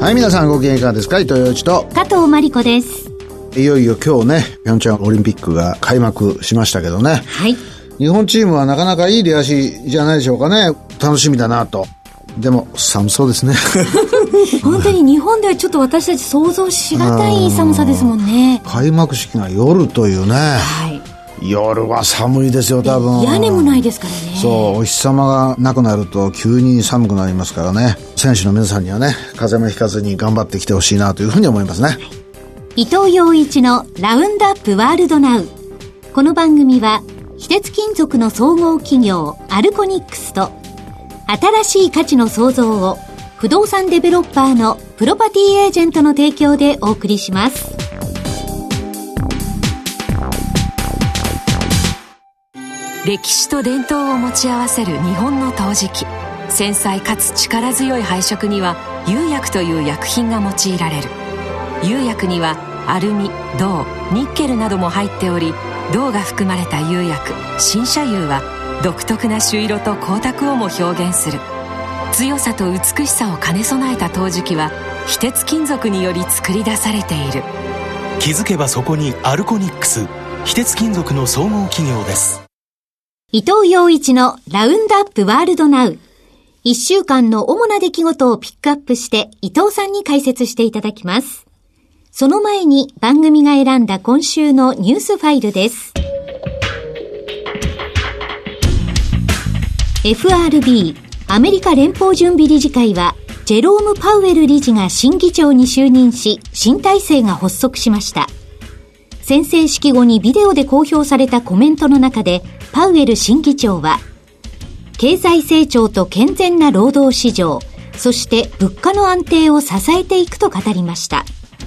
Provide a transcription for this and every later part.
はい、皆さんご機嫌いかがですか。伊藤洋一と加藤真理子です。 いよいよ今日ね、平昌オリンピックが開幕しましたけどね。 はい。 日本チームはなかなかいい出足じゃないでしょうかね。楽しみだなと。でも寒そうですね。 本当に日本ではちょっと私たち想像しがたい寒さですもんね。 開幕式が夜というね。はい。夜は寒いですよ、多分。 屋根もないですからね。 そう、お日様がなくなると急に寒くなりますからね。選手の皆さんにはね、風邪もひかずに頑張ってきてほしいなというふうに思いますね。 伊藤洋一のラウンドアップワールドナウ。この番組は非鉄金属の総合企業アルコニックスと新しい価値の創造を不動産デベロッパーのプロパティエージェントの提供でお送りします。 歴史と伝統を持ち合わせる日本の陶磁器。繊細かつ力強い配色には釉薬という薬品が用いられる。釉薬にはアルミ、銅、ニッケルなども入っており、銅が含まれた釉薬新車釉は独特な朱色と光沢をも表現する。強さと美しさを兼ね備えた陶磁器は非鉄金属により作り出されている。 気づけばそこにアルコニックス、非鉄金属の総合企業です。 伊藤洋一のラウンドアップワールドナウ。1週間の主な出来事をピックアップして伊藤さんに解説していただきます。その前に番組が選んだ今週のニュースファイルです。FRB アメリカ連邦準備理事会はジェローム・パウエル理事が新議長に就任し、新体制が発足しました。宣誓式後にビデオで公表されたコメントの中で、パウエル新議長は経済成長と健全な労働市場、そして物価の安定を支えていくと語りました。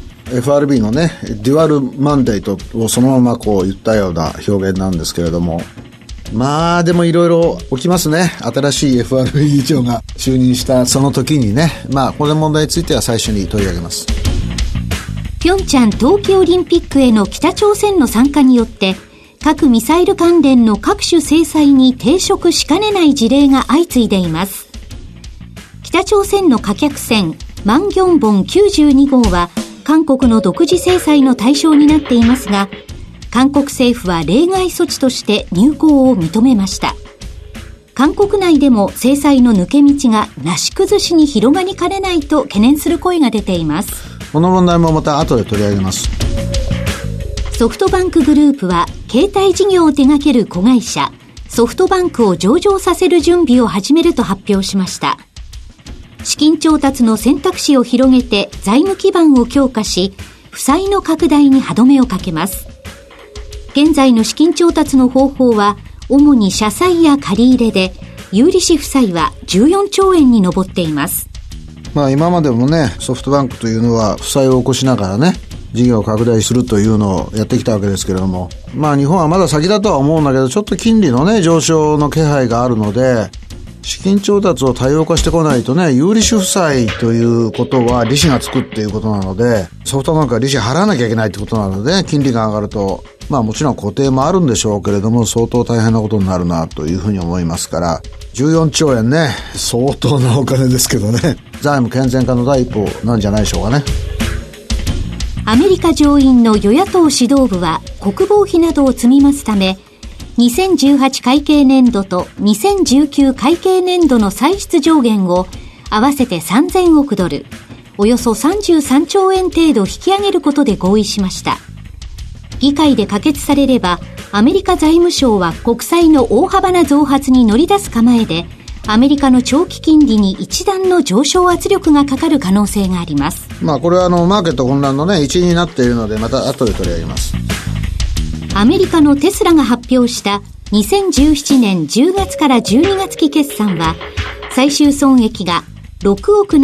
FRB のねデュアルマンデートをそのままこう言ったような表現なんですけれども、まあでもいろいろ起きますね。新しい FRB 議長が就任したその時にね、まあこの問題については最初に取り上げます。 平昌冬季オリンピックへの北朝鮮の参加によって核ミサイル関連の各種制裁に抵触しかねない事例が相次いでいます。北朝鮮の貨客船マンギョンボン92号は韓国の独自制裁の対象になっていますが、韓国政府は例外措置として入港を認めました。韓国内でも制裁の抜け道がなし崩しに広がりかねないと懸念する声が出ています。 この問題もまた後で取り上げます。 ソフトバンクグループは携帯事業を手掛ける子会社ソフトバンクを上場させる準備を始めると発表しました。資金調達の選択肢を広げて財務基盤を強化し、負債の拡大に歯止めをかけます。現在の資金調達の方法は主に社債や借り入れで、有利子負債は14兆円に上っています。 まあ今までもね、ソフトバンクというのは負債を起こしながらね、事業を拡大するというのをやってきたわけですけれども、まあ日本はまだ先だとは思うんだけど、ちょっと金利のね上昇の気配があるので、資金調達を多様化してこないとね、有利子負債ということは利子がつくっていうことなので、ソフトバンクは利子払わなきゃいけないってことなので、金利が上がると、まあもちろん固定もあるんでしょうけれども、相当大変なことになるなというふうに思いますから、14兆円ね、相当なお金ですけどね、財務健全化の第一歩なんじゃないでしょうかね。 アメリカ上院の与野党指導部は国防費などを積み増すため、2018会計年度と2019会計年度の歳出上限を合わせて3000億ドル、およそ33兆円程度引き上げることで合意しました。議会で可決されれば、アメリカ財務省は国債の大幅な増発に乗り出す構えで、アメリカの長期金利に一段の上昇圧力がかかる可能性があります。 まあこれはマーケット混乱のね一因になっているので、また後で取り上げます。 アメリカのテスラが発表した2017年10月から12月期決算は、最終損益が6億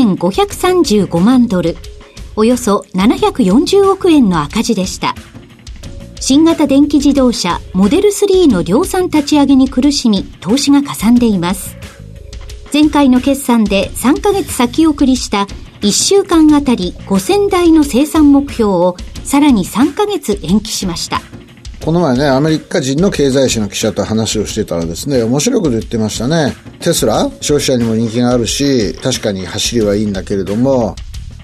7535万ドル、およそ740億円の赤字でした。新型電気自動車モデル3の量産立ち上げに苦しみ、投資がかさんでいます。前回の決算で3ヶ月先送りした1週間あたり5000台の生産目標をさらに3ヶ月延期しました。 この前ね、アメリカ人の経済誌の記者と話をしてたらですね、面白いこと言ってましたね。テスラ、消費者にも人気があるし、確かに走りはいいんだけれども、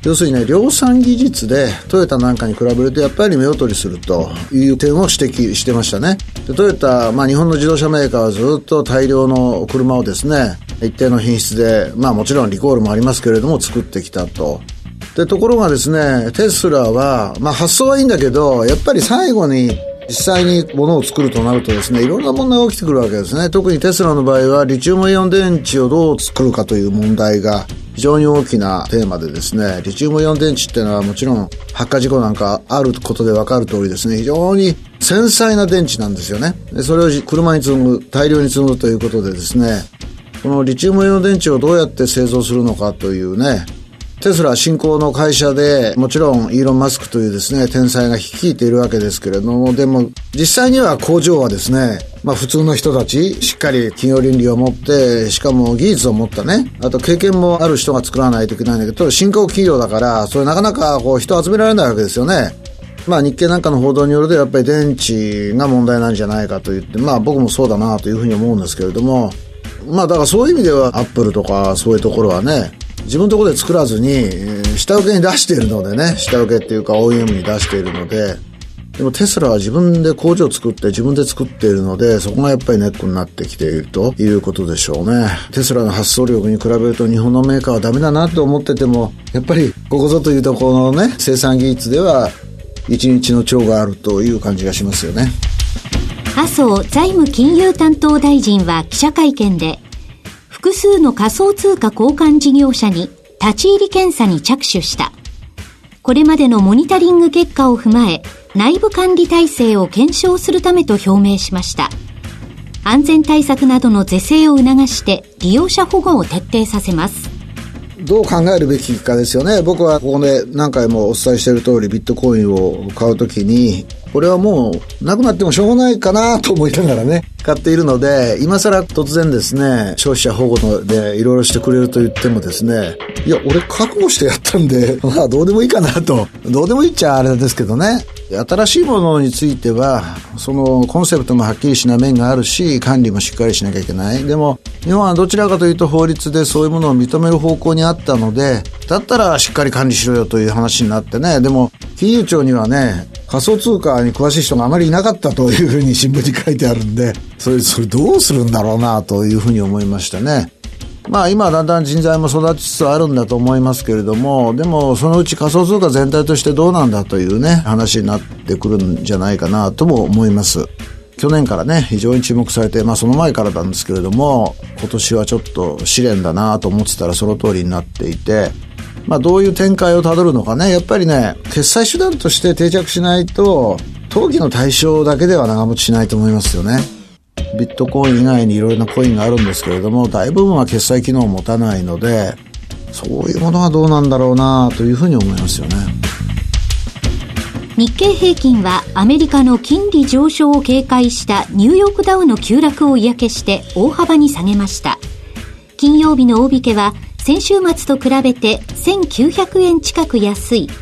要するにね、量産技術でトヨタなんかに比べるとやっぱり目劣りするという点を指摘してましたね。でトヨタ、日本の自動車メーカーはずっと大量の車をですね、一定の品質で、もちろんリコールもありますけれども作ってきたと。でところがですね、テスラは、発想はいいんだけど、やっぱり最後に実際に物を作るとなるとですね、いろんな問題が起きてくるわけですね。特にテスラの場合はリチウムイオン電池をどう作るかという問題が非常に大きなテーマでですね、リチウムイオン電池っていうのはもちろん発火事故なんかあることで分かる通りですね、非常に繊細な電池なんですよね。でそれを車に積む、大量に積むということでですね、このリチウムイオン電池をどうやって製造するのかというね、テスラ新興の会社で、もちろんイーロン・マスクというですね、天才が率いているわけですけれども、でも実際には工場はですね、普通の人たち、しっかり企業倫理を持って、しかも技術を持ったね、あと経験もある人が作らないといけないんだけど、新興企業だから、それなかなか人を集められないわけですよね。日経なんかの報道によると、やっぱり電池が問題なんじゃないかと言って、僕もそうだなというふうに思うんですけれども、だからそういう意味では、アップルとかそういうところはね、自分のところで作らずに、下請けに出しているのでね、下請けっていうか OEM に出しているので、でもテスラは自分で工場を作って自分で作っているので、そこがやっぱりネックになってきているということでしょうね。テスラの発想力に比べると日本のメーカーはダメだなと思ってても、やっぱりここぞというところのね、生産技術では一日の長があるという感じがしますよね。 麻生財務金融担当大臣は記者会見で、複数の仮想通貨交換事業者に立ち入り検査に着手した。これまでのモニタリング結果を踏まえ、内部管理体制を検証するためと表明しました。安全対策などの是正を促して利用者保護を徹底させます。 どう考えるべきかですよね。僕はここで何回もお伝えしている通り、ビットコインを買うときに、これはもうなくなってもしょうがないかなと思いながらね、買っているので、今更突然ですね、消費者保護でいろいろしてくれると言ってもですね、いや、俺覚悟してやったんで、どうでもいいかなと。どうでもいいっちゃあれですけどね。新しいものについては、そのコンセプトもはっきりしない面があるし、管理もしっかりしなきゃいけない。でも、日本はどちらかというと法律でそういうものを認める方向にあったので、だったらしっかり管理しろよという話になってね。でも、金融庁にはね、仮想通貨に詳しい人があまりいなかったというふうに新聞に書いてあるんで、それどうするんだろうなというふうに思いましたね。今はだんだん人材も育ちつつあるんだと思いますけれども、でもそのうち仮想通貨全体としてどうなんだというね、話になってくるんじゃないかなとも思います。去年からね、非常に注目されて、その前からなんですけれども、今年はちょっと試練だなと思ってたらその通りになっていて、どういう展開をたどるのかね、やっぱりね、決済手段として定着しないと、投機の対象だけでは長持ちしないと思いますよね。ビットコイン以外にいろいろなコインがあるんですけれども、大部分は決済機能を持たないので、そういうものはどうなんだろうなというふうに思いますよね。 日経平均はアメリカの金利上昇を警戒したニューヨークダウの急落を嫌気して大幅に下げました。金曜日の大引けは先週末と比べて1900円近く安い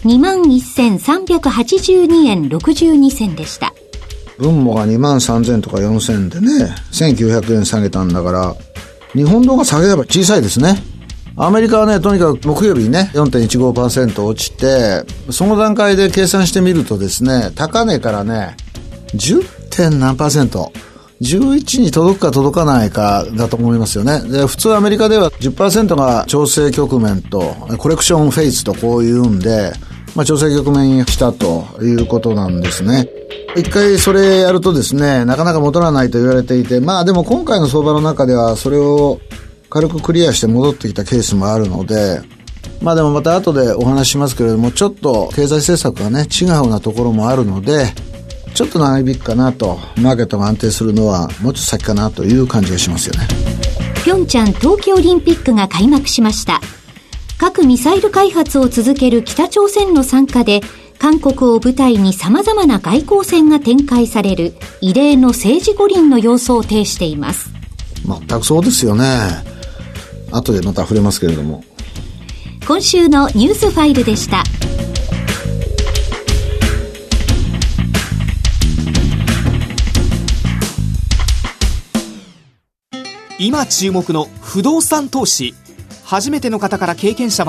21,382 円62銭でした。 分母が23,000とか4,000でね、1900円下げたんだから、日本のが下げれば小さいですね。アメリカはね、とにかく木曜日にね、4.15% 落ちて、その段階で計算してみるとですね、高値からね、10. 何%、11に届くか届かないかだと思いますよね。で、普通アメリカでは 10% が調整局面と、コレクションフェイズとこういうんで、調整局面したということなんですね。一回それやるとですね、なかなか戻らないと言われていて、でも今回の相場の中ではそれを軽くクリアして戻ってきたケースもあるので、でもまた後でお話ししますけれども、ちょっと経済政策がね、違うなところもあるので、ちょっと長引くかなと、マーケットが安定するのはもうちょっと先かなという感じがしますよね。 平昌冬季オリンピックが開幕しました。核ミサイル開発を続ける北朝鮮の参加で、韓国を舞台に様々な外交戦が展開される異例の政治五輪の様相を呈しています。 全くそうですよね。後でまた触れますけれども。 今週のニュースファイルでした。 今注目の不動産投資。初めての方から経験者まで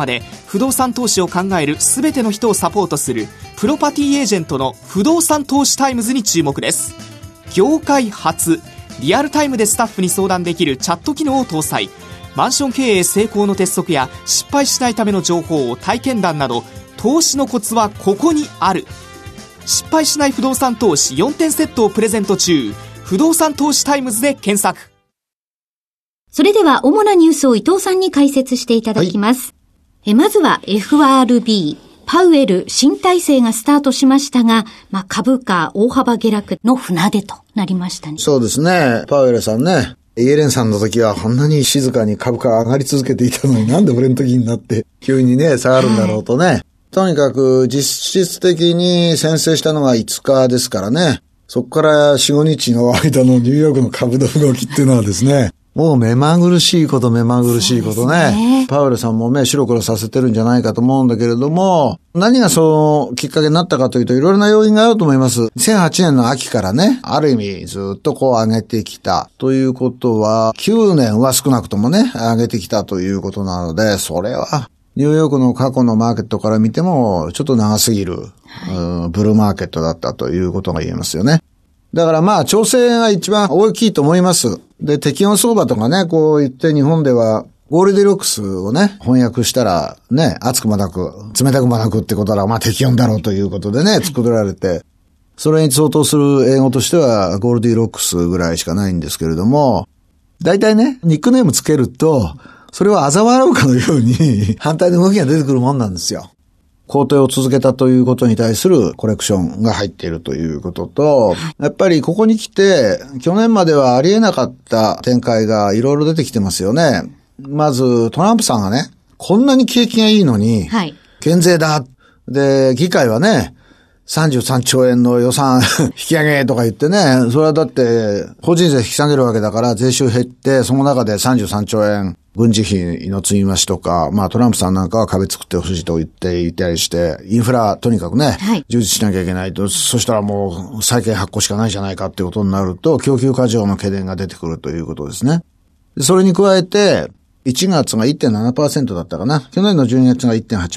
不動産投資を考えるすべての人をサポートするプロパティエージェントの不動産投資タイムズに注目です。業界初、リアルタイムでスタッフに相談できるチャット機能を搭載。マンション経営成功の鉄則や失敗しないための情報を体験談など、投資のコツはここにある。失敗しない不動産投資4点セットをプレゼント中。不動産投資タイムズで検索。 それでは主なニュースを伊藤さんに解説していただきます。まずは FRB、パウエル新体制がスタートしましたが、株価大幅下落の船出となりましたね。 そうですね。パウエルさんね、イエレンさんの時はこんなに静かに株価が上がり続けていたのに、なんで俺の時になって急にね下がるんだろうとね。とにかく実質的に宣誓したのが5日ですからね。そこから4、5日の間のニューヨークの株の動きっていうのはですね、もう目まぐるしいことね。パウエルさんも目白黒させてるんじゃないかと思うんだけれども、何がそのきっかけになったかというと、いろいろな要因があると思います。2008年の秋からね、ある意味ずっと上げてきたということは、9年は少なくともね、上げてきたということなので、それはニューヨークの過去のマーケットから見てもちょっと長すぎる、ブルーマーケットだったということが言えますよね。だから調整が一番大きいと思います。で、適温相場とかね、言って日本ではゴールディロックスをね、翻訳したらね、熱くもなく、冷たくもなくってことは適温だろうということでね、作られて、それに相当する英語としてはゴールディロックスぐらいしかないんですけれども、大体ね、ニックネームつけると、それを嘲笑うかのように反対の動きが出てくるもんなんですよ。高騰を続けたということに対するコレクションが入っているということと、やっぱりここに来て、去年まではありえなかった展開がいろいろ出てきてますよね。まず、トランプさんがね、こんなに景気がいいのに、減税だ。で、議会はね、33兆円の予算引き上げとか言ってね、それはだって法人税引き下げるわけだから税収減って、その中で33兆円軍事費の積み増しとか、トランプさんなんかは壁作ってほしいと言っていたりして、インフラとにかくね、充実しなきゃいけないと、そしたらもう債券発行しかないじゃないかっていうことになると、供給過剰の懸念が出てくるということですね。それに加えて、1月が 1.7% だったかな。去年の12月が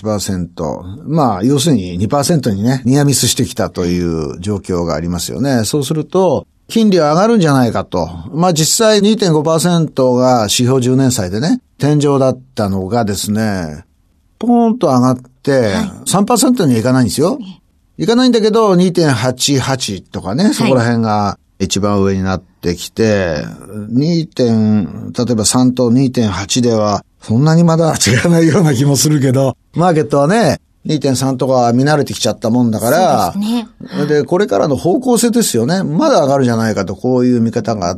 1.8%。要するに 2% にね、ニアミスしてきたという状況がありますよね。そうすると、金利は上がるんじゃないかと。実際 2.5% が指標10年債でね、天井だったのがですね、ポーンと上がって、3% にはいかないんですよ。いかないんだけど、2.88 とかね、そこら辺が一番上になってきて、例えば3と 2.8 では、そんなにまだ違わないような気もするけど、マーケットはね、2.3 とか見慣れてきちゃったもんだから、そうですね。で、これからの方向性ですよね。まだ上がるじゃないかと、こういう見方があって、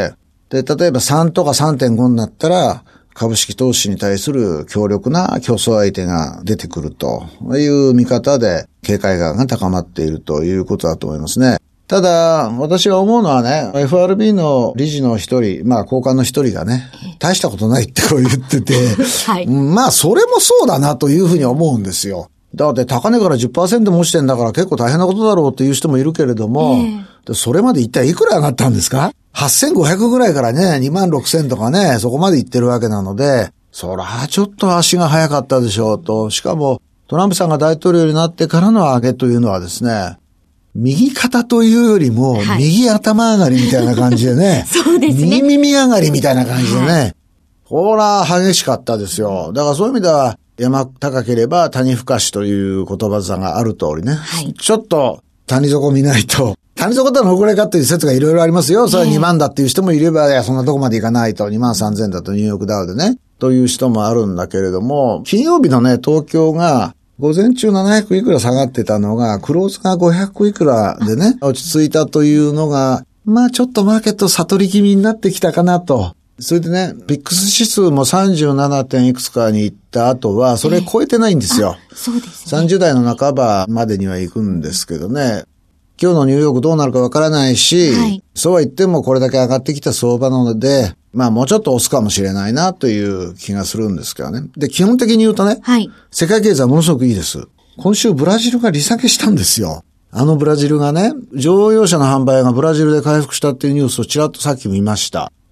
で、例えば3とか 3.5 になったら、株式投資に対する強力な競争相手が出てくるという見方で、警戒感が高まっているということだと思いますね。ただ、私が思うのはね、FRB の理事の一人、高官の一人がね、大したことないって言ってて、それもそうだなというふうに思うんですよ。だって高値から 10% も落ちてんだから結構大変なことだろうっていう人もいるけれども、それまで一体いくら上がったんですか？ 8,500 ぐらいからね、26,000とかね、そこまで行ってるわけなので、そらちょっと足が早かったでしょうと。しかも、トランプさんが大統領になってからの上げというのはですね、右肩というよりも、右頭上がりみたいな感じでね。 そうですね。 右耳上がりみたいな感じでね。ほら、激しかったですよ。だからそういう意味では、山高ければ谷深しという言葉座がある通りね。ちょっと谷底見ないと。谷底とはどのくらいかっていう説がいろいろありますよ。それは2万だっていう人もいれば、いや、そんなとこまでいかないと。23,000だとニューヨークダウでね。という人もあるんだけれども、金曜日のね、東京が、午前中700いくら下がってたのが、クローズが500いくらでね、落ち着いたというのが、ちょっとマーケット悟り気味になってきたかなと。それでね、ビックス指数も 37. 点いくつかに行った後は、それ超えてないんですよ。 そうですね。 30代の半ばまでには行くんですけどね。今日のニューヨークどうなるかわからないし、そうは言ってもこれだけ上がってきた相場なので、もうちょっと押すかもしれないなという気がするんですけどね。で、基本的に言うとね、世界経済はものすごくいいです。今週ブラジルが利下げしたんですよ。ブラジルがね、乗用車の販売がブラジルで回復したっていうニュースをちらっとさっき見ました。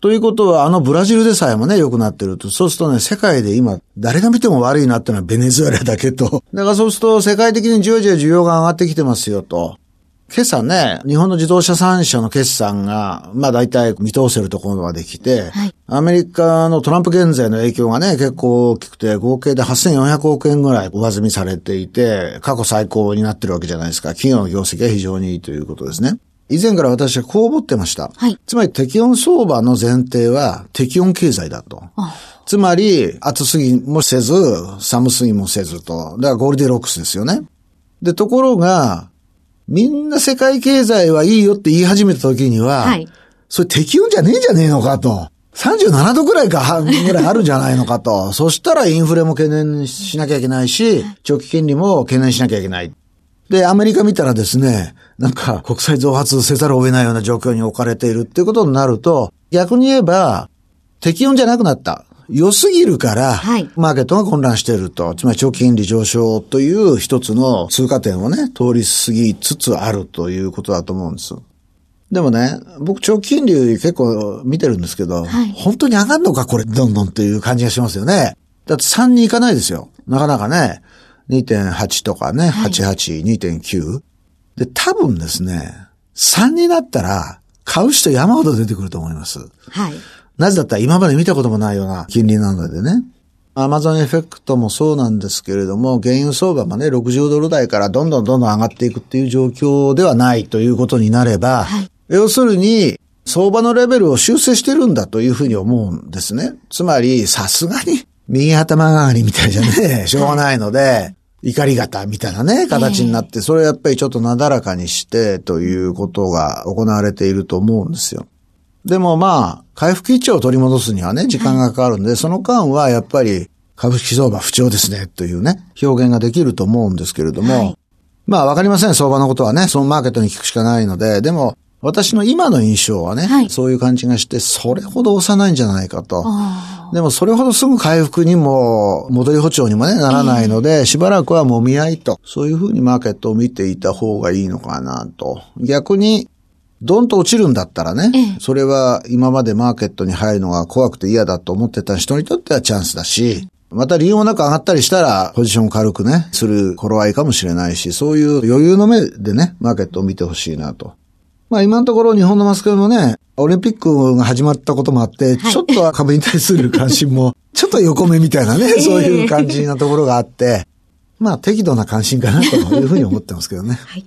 ということは、ブラジルでさえもね、良くなってると。そうするとね、世界で今、誰が見ても悪いなってのはベネズエラだけと。だからそうすると、世界的にじわじわ需要が上がってきてますよと。今朝ね、日本の自動車3社の決算が、大体見通せるところができて、はい、アメリカのトランプ減税の影響がね、結構大きくて、合計で8400億円ぐらい上積みされていて、過去最高になってるわけじゃないですか。企業の業績が非常にいいということですね。以前から私はこう思ってました。はい、つまり適温相場の前提は適温経済だと。つまり暑すぎもせず、寒すぎもせずと。だからゴールデンロックスですよね。で、ところが、みんな世界経済はいいよって言い始めた時には、はい、それ適温じゃねえんじゃねえのかと。37度ぐらいあるんじゃないのかと。そしたらインフレも懸念しなきゃいけないし、長期金利も懸念しなきゃいけない。で、アメリカ見たらですね、なんか国債増発せざるを得ないような状況に置かれているっていうことになると、逆に言えば、適温じゃなくなった。良すぎるから、はい、マーケットが混乱していると。つまり長期金利上昇という一つの通過点をね、通り過ぎつつあるということだと思うんです。でもね、僕長期金利結構見てるんですけど、はい、本当に上がるのかこれ、どんどんっていう感じがしますよね。だって3に行かないですよ。なかなかね。2.8 とかね、はい、88、2.9。で、多分ですね、3になったら、買う人山ほど出てくると思います。はい。なぜだったら今まで見たこともないような金利なのでね。アマゾンエフェクトもそうなんですけれども、原油相場もね、60ドル台からどんどん上がっていくっていう状況ではないということになれば、はい、要するに、相場のレベルを修正してるんだというふうに思うんですね。つまり、さすがに、右頭上がりみたいじゃね、しょうがないので、怒り型みたいなね、形になって、それをやっぱりちょっとなだらかにしてということが行われていると思うんですよ。でも回復基調を取り戻すにはね、時間がかかるんで、その間はやっぱり株式相場不調ですね、というね、表現ができると思うんですけれども、わかりません、相場のことはね、そのマーケットに聞くしかないので、でも、私の今の印象はね、はい、そういう感じがして、それほど押さないんじゃないかと。でもそれほどすぐ回復にも、戻り歩調にもね、ならないので、しばらくはもみ合いと、そういうふうにマーケットを見ていた方がいいのかなと。逆に、ドンと落ちるんだったらね、それは今までマーケットに入るのが怖くて嫌だと思ってた人にとってはチャンスだし、また理由もなく上がったりしたら、ポジションを軽くね、する頃合いかもしれないし、そういう余裕の目でね、マーケットを見てほしいなと。今のところ日本のマスコミもね、オリンピックが始まったこともあって、はい、ちょっと株に対する関心も、ちょっと横目みたいなね、そういう感じなところがあって、適度な関心かなというふうに思ってますけどね。 はい、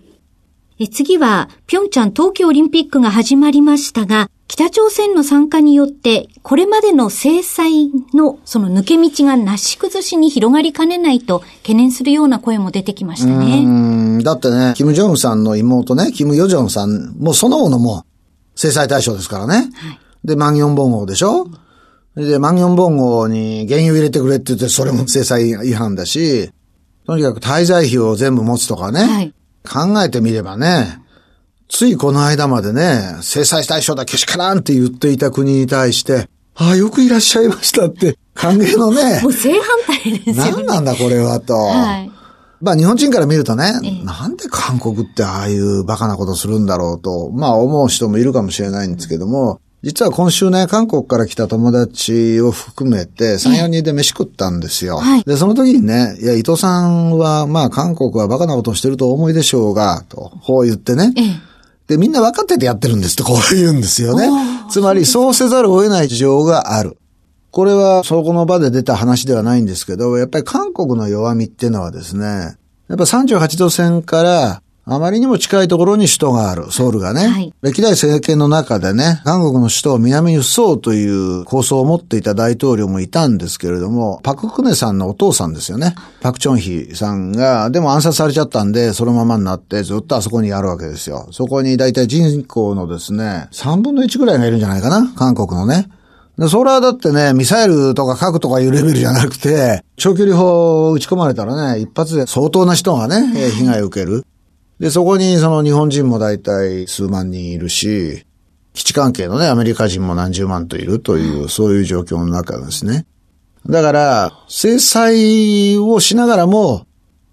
次は、平昌冬季オリンピックが始まりましたが、北朝鮮の参加によって、これまでの制裁のその抜け道がなし崩しに広がりかねないと懸念するような声も出てきましたね。 だってね、キム・ジョンウンさんの妹ね、キム・ヨジョンさんもそのものも制裁対象ですからね。はい、で、マンギョンボン号でしょ。で、マンギョンボン号に原油入れてくれって言って、それも制裁違反だし、とにかく滞在費を全部持つとかね。はい、考えてみればね、ついこの間までね、制裁対象だけしからんって言っていた国に対して、よくいらっしゃいましたって、歓迎のね。 もう正反対ですよね。 何なんだこれはと。はい、日本人から見るとね、なんで韓国ってああいうバカなことするんだろうと、思う人もいるかもしれないんですけども、実は今週ね、韓国から来た友達を含めて3、4人で飯食ったんですよ。はい、で、その時にね、伊藤さんは韓国はバカなことをしてるとお思いでしょうが、と、こう言ってね。で、みんな分かっててやってるんですと、こう言うんですよね。つまり、そうせざるを得ない事情がある。これは、そこの場で出た話ではないんですけど、やっぱり韓国の弱みっていうのはですね、やっぱ38度線から、あまりにも近いところに首都がある、ソウルがね。はい、歴代政権の中でね、韓国の首都を南に移そうという構想を持っていた大統領もいたんですけれども、パククネさんのお父さんですよね。パクチョンヒさんが、でも暗殺されちゃったんで、そのままになってずっとあそこにあるわけですよ。そこに大体人口のですね、3分の1ぐらいがいるんじゃないかな、韓国のね。で、それはだってね、ミサイルとか核とかいうレベルじゃなくて、長距離砲撃ち込まれたらね、一発で相当な人がね、被害を受ける。で、そこにその日本人も大体数万人いるし、基地関係のね、アメリカ人も何十万といるという、そういう状況の中ですね。だから、制裁をしながらも、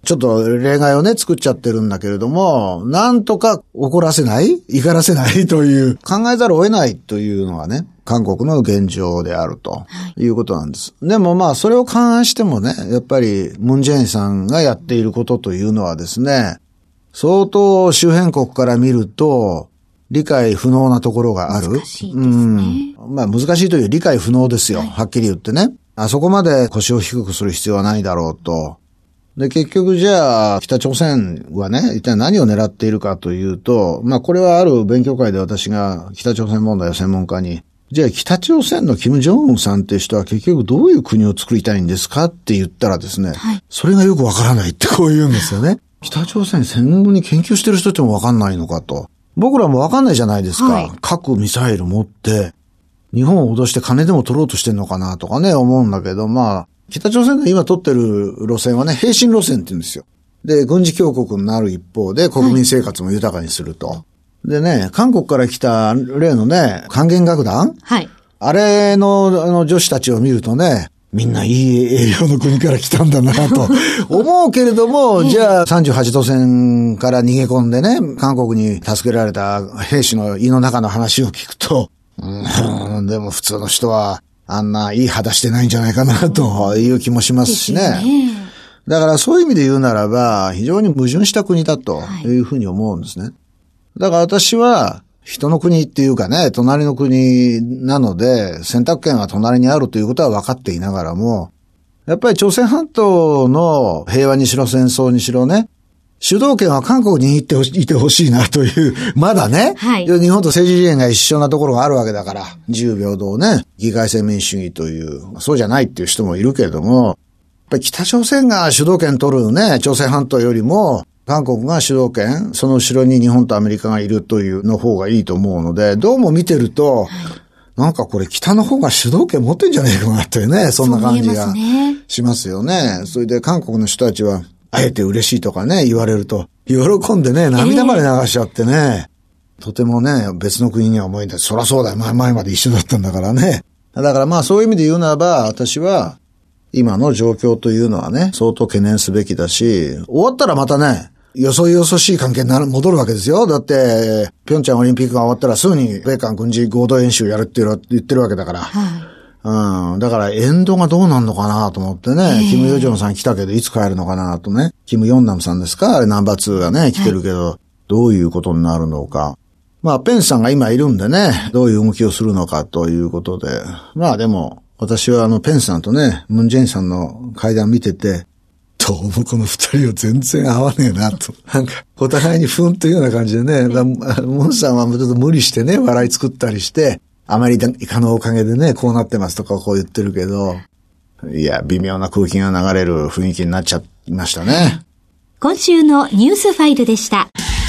ちょっと例外をね、作っちゃってるんだけれども、なんとか怒らせない、怒らせないという、考えざるを得ないというのがね、韓国の現状であるということなんです。でもまあ、それを勘案してもね、やっぱりムンジェインさんがやっていることというのはですね、相当周辺国から見ると、理解不能なところがある。 難しいですね。 まあ難しいという理解不能ですよ。はっきり言ってね。あそこまで腰を低くする必要はないだろうと。で、結局じゃあ、北朝鮮はね、一体何を狙っているかというと、まあこれはある勉強会で私が北朝鮮問題を専門家に、じゃあ北朝鮮の金正恩さんっていう人は結局どういう国を作りたいんですかって言ったらですね、はい、それがよくわからないってこう言うんですよね。北朝鮮戦後に研究してる人ってもわかんないのかと。僕らもわかんないじゃないですか。はい、核ミサイル持って、日本を脅して金でも取ろうとしてんのかなとかね、思うんだけど、まあ、北朝鮮が今取ってる路線はね、並進路線って言うんですよ。で、軍事強国になる一方で国民生活も豊かにすると。はい、でね、韓国から来た例のね、還元楽団、はい、あれの女子たちを見るとね、みんないい栄養の国から来たんだなと思うけれども、じゃあ38度線から逃げ込んでね、韓国に助けられた兵士の胃の中の話を聞くと、でも普通の人はあんないい肌してないんじゃないかなという気もしますしね。だからそういう意味で言うならば、非常に矛盾した国だというふうに思うんですね。だから私は、人の国っていうかね、隣の国なので、選択権は隣にあるということは分かっていながらも、やっぱり朝鮮半島の平和にしろ戦争にしろね、主導権は韓国にいてほしいなという、まだね、はい、日本と政治次元が一緒なところがあるわけだから、自由平等ね、議会制民主主義という、そうじゃないっていう人もいるけれども、やっぱり北朝鮮が主導権取るね、朝鮮半島よりも、韓国が主導権、その後ろに日本とアメリカがいるというの方がいいと思うので、どうも見てると、なんかこれ北の方が主導権持ってんじゃねえかなというね、そんな感じがしますよね。それで韓国の人たちは、あえて嬉しいとかね、言われると、喜んでね、涙まで流しちゃってね、とてもね、別の国には思えない。そらそうだよ、前まで一緒だったんだからね。だからまあそういう意味で言うならば、私は、今の状況というのはね、相当懸念すべきだし、終わったらまたね、よそよそしい関係に戻るわけですよ。だって、平昌オリンピックが終わったらすぐに米韓軍事合同演習やるって言ってるわけだから。はい、だからエンドがどうなんのかなと思ってね、キム・ヨジョンさん来たけどいつ帰るのかなとね、キム・ヨンナムさんですか、あれナンバー2がね、来てるけど、はい、どういうことになるのか。まあ、ペンスさんが今いるんでね、どういう動きをするのかということで。まあでも、私はペンスさんとね、ムンジェインさんの会談見てて、どうもこの二人は全然合わねえなと。なんか、お互いにふんというような感じでね、ムンさんはちょっと無理してね、笑い作ったりして、アメリカのおかげでね、こうなってますとかこう言ってるけど、いや、微妙な空気が流れる雰囲気になっちゃいましたね。 今週のニュースファイルでした。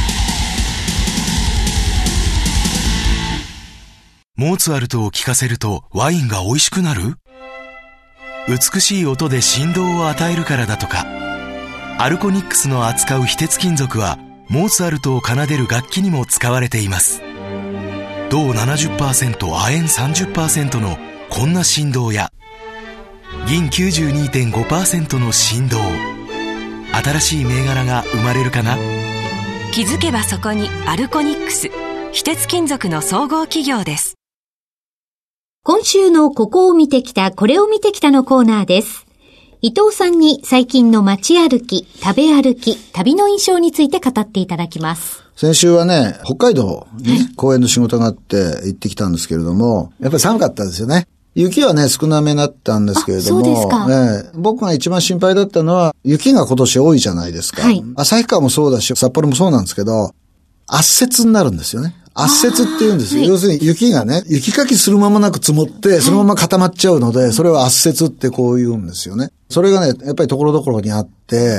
モーツァルトを聴かせるとワインが美味しくなる？美しい音で振動を与えるからだとか。アルコニックスの扱う非鉄金属はモーツァルトを奏でる楽器にも使われています。銅 70% 亜鉛 30% のこんな振動や銀 92.5% の振動、新しい銘柄が生まれるかな。 気づけばそこにアルコニックス、非鉄金属の総合企業です。 今週のここを見てきた、これを見てきたのコーナーです。伊藤さんに最近の街歩き、食べ歩き、旅の印象について語っていただきます。 先週はね、北海道にね、公園の仕事があって行ってきたんですけれども、やっぱり寒かったですよね。雪はね、少なめだったんですけれども、 そうですか。 僕が一番心配だったのは、雪が今年多いじゃないですか。はい、旭川もそうだし、札幌もそうなんですけど、圧雪になるんですよね。圧雪って言うんですよ。要するに雪がね、雪かきする間もなく積もって、そのまま固まっちゃうので、それは圧雪ってこう言うんですよね。それがね、やっぱりところどころにあって、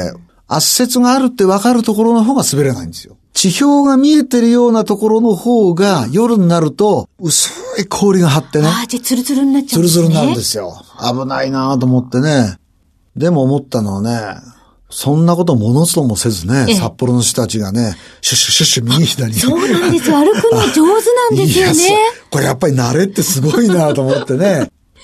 圧雪があるって分かるところの方が滑れないんですよ。地表が見えてるようなところの方が、夜になると、薄い氷が張ってね。 じゃあツルツルになっちゃうんですね。 ツルツルになるんですよ。危ないなと思ってね。でも思ったのはね、そんなことものともせずね、札幌の人たちがね、シュッシュシュッシュ右左に。 そうなんですよ。歩くの上手なんですよね。 これやっぱり慣れってすごいなと思ってね。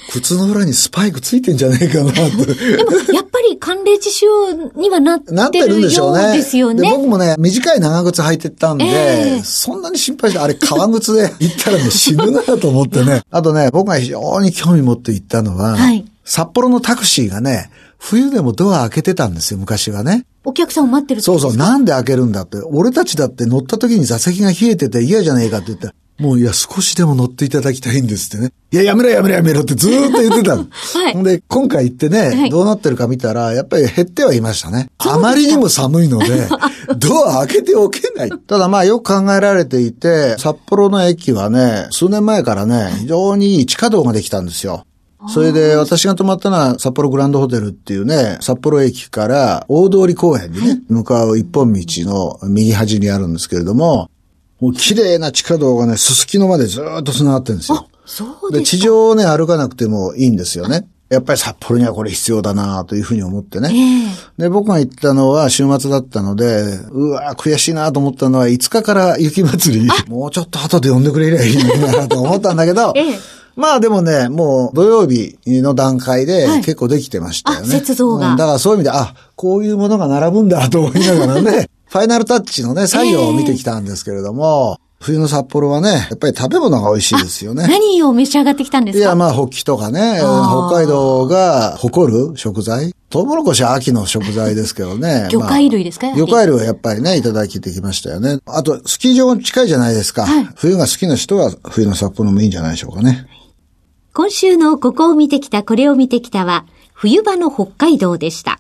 靴の裏にスパイクついてんじゃねえかなと。でも、やっぱり寒冷地仕様にはなってるようですよね。 で僕もね、短い長靴履いてったんで、そんなに心配して、あれ革靴で行ったらね、死ぬなと思ってね。あとね、僕が非常に興味持って行ったのは、札幌のタクシーがね、冬でもドア開けてたんですよ、昔はね。 お客さんを待ってるってことですか？そうそう、なんで開けるんだって。俺たちだって乗った時に座席が冷えてて嫌じゃねえかって言ったら、もういや、少しでも乗っていただきたいんですってね。いや、やめろってずーっと言ってたの。で、今回行ってね、どうなってるか見たら、やっぱり減ってはいましたね。あまりにも寒いので、ドア開けておけない。ただまあよく考えられていて、札幌の駅はね、数年前からね、非常にいい地下道ができたんですよ。それで私が泊まったのは札幌グランドホテルっていうね、札幌駅から大通公園にね、向かう一本道の右端にあるんですけれども、もう綺麗な地下道がね、すすきのまでずーっと繋がってるんですよ。 そうですか。 で、地上をね、歩かなくてもいいんですよね。やっぱり札幌にはこれ必要だなというふうに思ってね。で、僕が行ったのは週末だったので、うわ悔しいなと思ったのは5日から雪祭り、もうちょっと後で呼んでくれりゃいいのになと思ったんだけど、まあでもね、もう土曜日の段階で結構できてましたよね。 雪像が。 だからそういう意味で、こういうものが並ぶんだと思いながらね、ファイナルタッチのね、作業を見てきたんですけれども、冬の札幌はね、やっぱり食べ物が美味しいですよね。 何を召し上がってきたんですか？ いや、まあ、ホッキとかね、北海道が誇る食材。トウモロコシは秋の食材ですけどね。 魚介類ですか？ 魚介類はやっぱりね、いただきてきましたよね。あと、スキー場近いじゃないですか。冬が好きな人は冬の札幌もいいんじゃないでしょうかね。 今週のここを見てきた、これを見てきたは、冬場の北海道でした。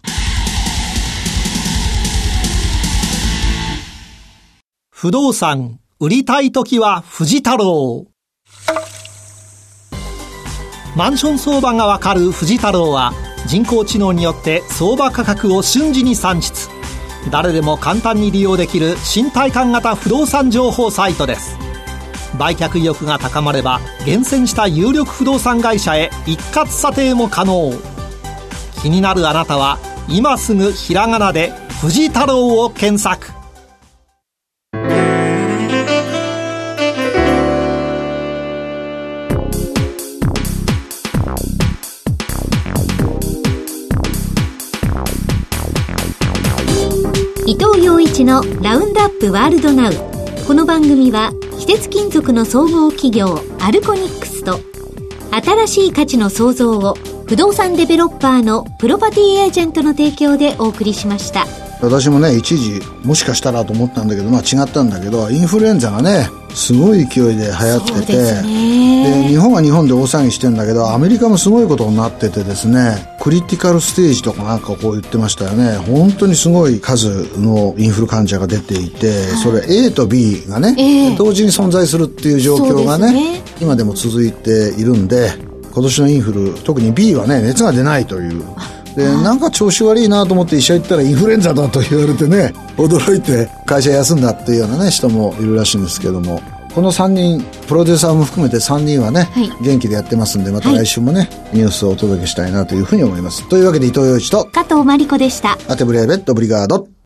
不動産、売りたいときは藤太郎。マンション相場がわかる藤太郎は、人工知能によって相場価格を瞬時に算出。誰でも簡単に利用できる新体感型不動産情報サイトです。売却意欲が高まれば厳選した有力不動産会社へ一括査定も可能。気になるあなたは今すぐひらがなで藤太郎を検索。 伊藤洋一のラウンドアップワールドナウ。この番組は非鉄金属の総合企業アルコニックスと新しい価値の創造を不動産デベロッパーのプロパティエージェントの提供でお送りしました。 私もね、一時もしかしたらと思ったんだけど、まあ違ったんだけど、インフルエンザがね、すごい勢いで流行ってて、で日本は日本で大騒ぎしてんだけど、アメリカもすごいことになっててですね、クリティカルステージとかなんかこう言ってましたよね。本当にすごい数のインフル患者が出ていて、それ A と B がね、同時に存在するっていう状況がね、今でも続いているんで、今年のインフル、特に B はね、熱が出ないという。で、なんか調子悪いなと思って医者行ったらインフルエンザだと言われてね、驚いて会社休んだっていうようなね、人もいるらしいんですけども、この3人、プロデューサーも含めて3人はね、元気でやってますんで、また来週もね、ニュースをお届けしたいなというふうに思います。というわけで伊藤洋一と加藤真理子でした。 アテブレーベットブリガード。